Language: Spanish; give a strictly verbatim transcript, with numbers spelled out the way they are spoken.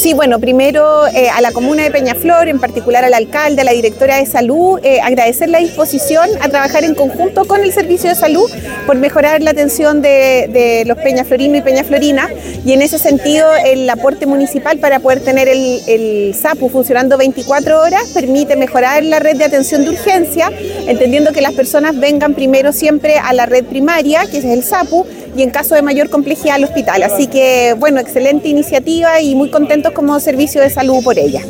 Sí, bueno, primero eh, a la comuna de Peñaflor, en particular al alcalde, a la directora de salud, eh, agradecer la disposición a trabajar en conjunto con el servicio de salud por mejorar la atención de, de los peñaflorinos y peñaflorinas, y en ese sentido el aporte municipal para poder tener el, el SAPU funcionando veinticuatro horas permite mejorar la red de atención de urgencia, entendiendo que las personas vengan primero siempre a la red primaria, que es el SAPU, y en caso de mayor complejidad al hospital. Así que, bueno, excelente iniciativa y muy contentos como servicio de salud por ella.